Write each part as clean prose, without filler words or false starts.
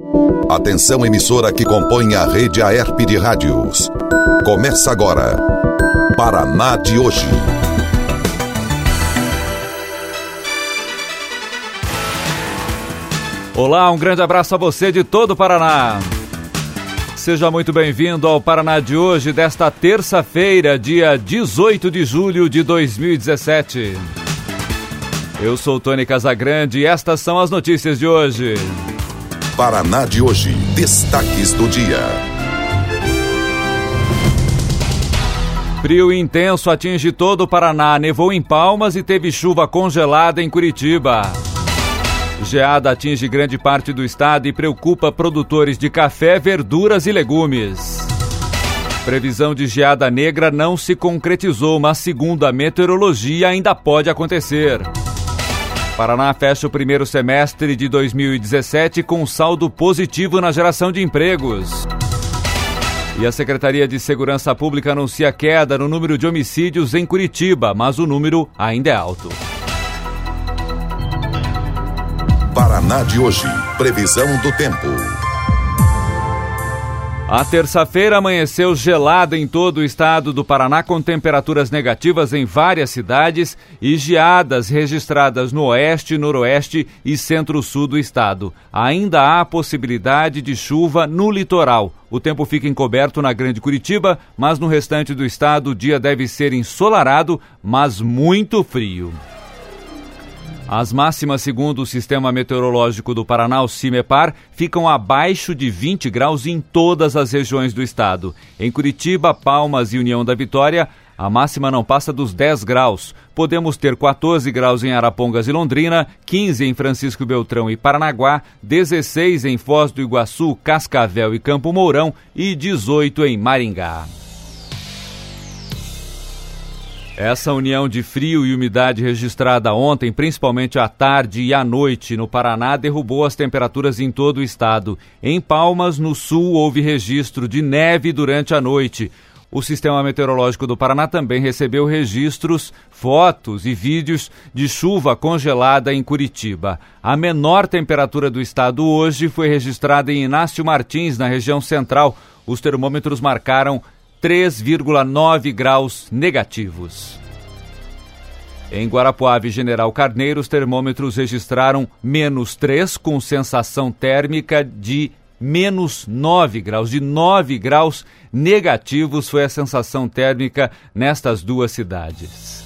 Atenção, emissora que compõe a rede AERP de rádios. Começa agora, Paraná de hoje. Olá, um grande abraço a você de todo o Paraná. Seja muito bem-vindo ao Paraná de hoje, desta terça-feira, dia 18 de julho de 2017. Eu sou Tony Casagrande e estas são as notícias de hoje. Paraná de hoje, destaques do dia. Frio intenso atinge todo o Paraná, nevou em Palmas e teve chuva congelada em Curitiba. Geada atinge grande parte do estado e preocupa produtores de café, verduras e legumes. Previsão de geada negra não se concretizou, mas segundo a meteorologia ainda pode acontecer. Paraná fecha o primeiro semestre de 2017 com saldo positivo na geração de empregos. E a Secretaria de Segurança Pública anuncia queda no número de homicídios em Curitiba, mas o número ainda é alto. Paraná de hoje, previsão do tempo. A terça-feira amanheceu gelada em todo o estado do Paraná, com temperaturas negativas em várias cidades e geadas registradas no oeste, noroeste e centro-sul do estado. Ainda há possibilidade de chuva no litoral. O tempo fica encoberto na Grande Curitiba, mas no restante do estado o dia deve ser ensolarado, mas muito frio. As máximas, segundo o Sistema Meteorológico do Paraná, o CIMEPAR, ficam abaixo de 20 graus em todas as regiões do estado. Em Curitiba, Palmas e União da Vitória, a máxima não passa dos 10 graus. Podemos ter 14 graus em Arapongas e Londrina, 15 em Francisco Beltrão e Paranaguá, 16 em Foz do Iguaçu, Cascavel e Campo Mourão e 18 em Maringá. Essa união de frio e umidade registrada ontem, principalmente à tarde e à noite no Paraná, derrubou as temperaturas em todo o estado. Em Palmas, no sul, houve registro de neve durante a noite. O Sistema Meteorológico do Paraná também recebeu registros, fotos e vídeos de chuva congelada em Curitiba. A menor temperatura do estado hoje foi registrada em Inácio Martins, na região central. Os termômetros marcaram 3,9 graus negativos. Em Guarapuava e General Carneiro, os termômetros registraram -3, com sensação térmica de -9 graus. De 9 graus negativos foi a sensação térmica nestas duas cidades.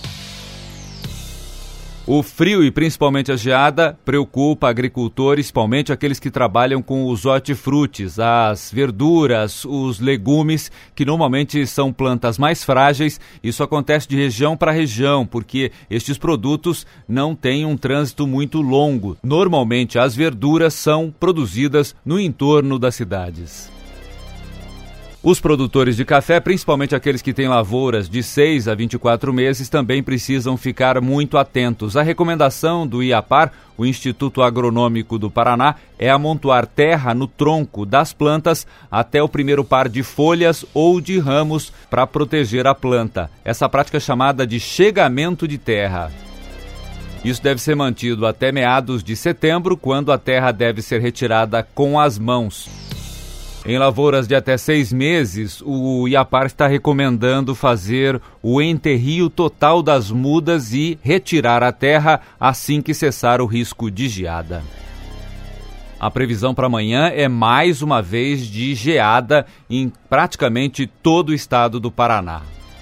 O frio e principalmente a geada preocupa agricultores, principalmente aqueles que trabalham com os hortifrutis, as verduras, os legumes, que normalmente são plantas mais frágeis. Isso acontece de região para região, porque estes produtos não têm um trânsito muito longo. Normalmente as verduras são produzidas no entorno das cidades. Os produtores de café, principalmente aqueles que têm lavouras de 6 a 24 meses, também precisam ficar muito atentos. A recomendação do IAPAR, o Instituto Agronômico do Paraná, é amontoar terra no tronco das plantas até o primeiro par de folhas ou de ramos para proteger a planta. Essa prática é chamada de chegamento de terra. Isso deve ser mantido até meados de setembro, quando a terra deve ser retirada com as mãos. Em lavouras de até 6 meses, o IAPAR está recomendando fazer o enterrio total das mudas e retirar a terra assim que cessar o risco de geada. A previsão para amanhã é mais uma vez de geada em praticamente todo o estado do Paraná.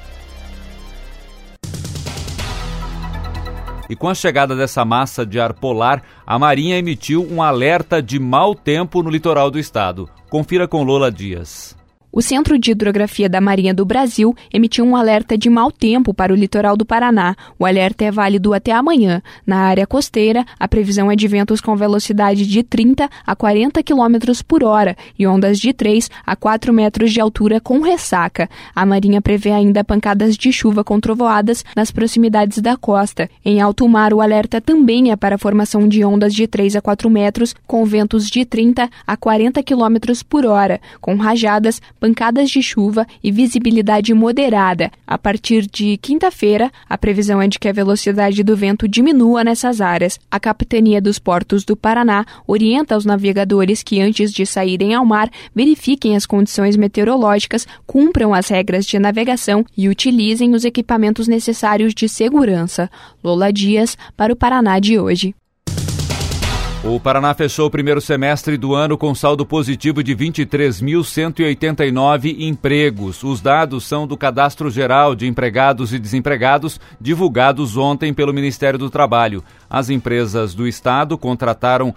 E com a chegada dessa massa de ar polar, a Marinha emitiu um alerta de mau tempo no litoral do estado. Confira com Lola Dias. O Centro de Hidrografia da Marinha do Brasil emitiu um alerta de mau tempo para o litoral do Paraná. O alerta é válido até amanhã. Na área costeira, a previsão é de ventos com velocidade de 30 a 40 km por hora e ondas de 3 a 4 metros de altura com ressaca. A Marinha prevê ainda pancadas de chuva com trovoadas nas proximidades da costa. Em alto mar, o alerta também é para a formação de ondas de 3 a 4 metros com ventos de 30 a 40 km por hora, com rajadas pancadas de chuva e visibilidade moderada. A partir de quinta-feira, a previsão é de que a velocidade do vento diminua nessas áreas. A Capitania dos Portos do Paraná orienta os navegadores que, antes de saírem ao mar, verifiquem as condições meteorológicas, cumpram as regras de navegação e utilizem os equipamentos necessários de segurança. Lola Dias, para o Paraná de hoje. O Paraná fechou o primeiro semestre do ano com saldo positivo de 23.189 empregos. Os dados são do Cadastro Geral de Empregados e Desempregados, divulgados ontem pelo Ministério do Trabalho. As empresas do Estado contrataram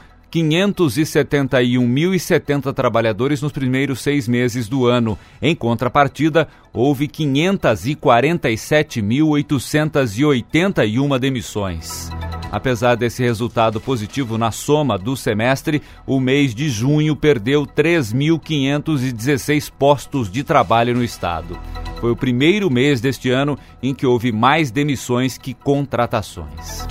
571.070 trabalhadores nos primeiros 6 meses do ano. Em contrapartida, houve 547.881 demissões. Apesar desse resultado positivo na soma do semestre, o mês de junho perdeu 3.516 postos de trabalho no estado. Foi o primeiro mês deste ano em que houve mais demissões que contratações.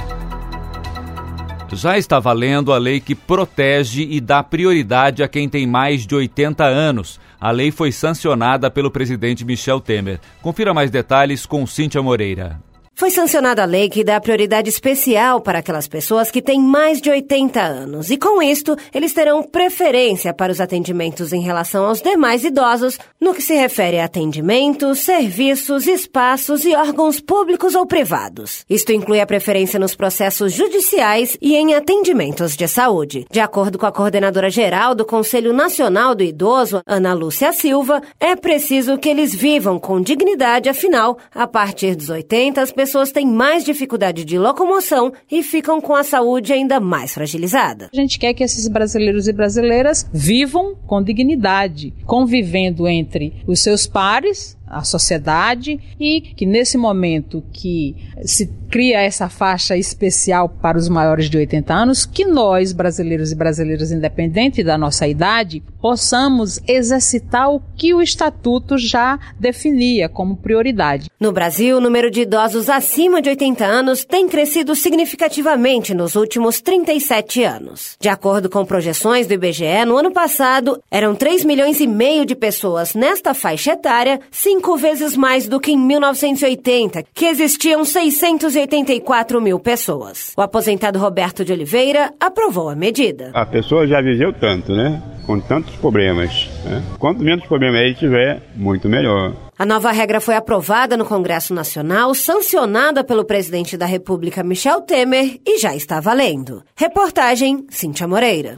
Já está valendo a lei que protege e dá prioridade a quem tem mais de 80 anos. A lei foi sancionada pelo presidente Michel Temer. Confira mais detalhes com Cíntia Moreira. Foi sancionada a lei que dá prioridade especial para aquelas pessoas que têm mais de 80 anos. E com isto, eles terão preferência para os atendimentos em relação aos demais idosos, no que se refere a atendimentos, serviços, espaços e órgãos públicos ou privados. Isto inclui a preferência nos processos judiciais e em atendimentos de saúde. De acordo com a coordenadora geral do Conselho Nacional do Idoso, Ana Lúcia Silva, é preciso que eles vivam com dignidade, afinal, a partir dos 80, as pessoas têm mais dificuldade de locomoção e ficam com a saúde ainda mais fragilizada. A gente quer que esses brasileiros e brasileiras vivam com dignidade, convivendo entre os seus pares, a sociedade, e que nesse momento que se cria essa faixa especial para os maiores de 80 anos, que nós, brasileiros e brasileiras, independente da nossa idade, possamos exercitar o que o Estatuto já definia como prioridade. No Brasil, o número de idosos acima de 80 anos tem crescido significativamente nos últimos 37 anos. De acordo com projeções do IBGE, no ano passado, eram 3,5 milhões de pessoas nesta faixa etária, 5 vezes mais do que em 1980, que existiam 684 mil pessoas. O aposentado Roberto de Oliveira aprovou a medida. A pessoa já viveu tanto, né? Com tantos problemas, né? Quanto menos problemas aí tiver, muito melhor. A nova regra foi aprovada no Congresso Nacional, sancionada pelo presidente da República, Michel Temer, e já está valendo. Reportagem, Cíntia Moreira.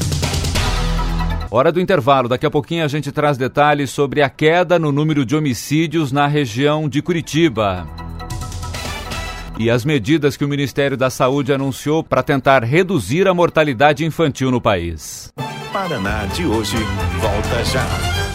Hora do intervalo. Daqui a pouquinho a gente traz detalhes sobre a queda no número de homicídios na região de Curitiba. E as medidas que o Ministério da Saúde anunciou para tentar reduzir a mortalidade infantil no país. Paraná de hoje volta já.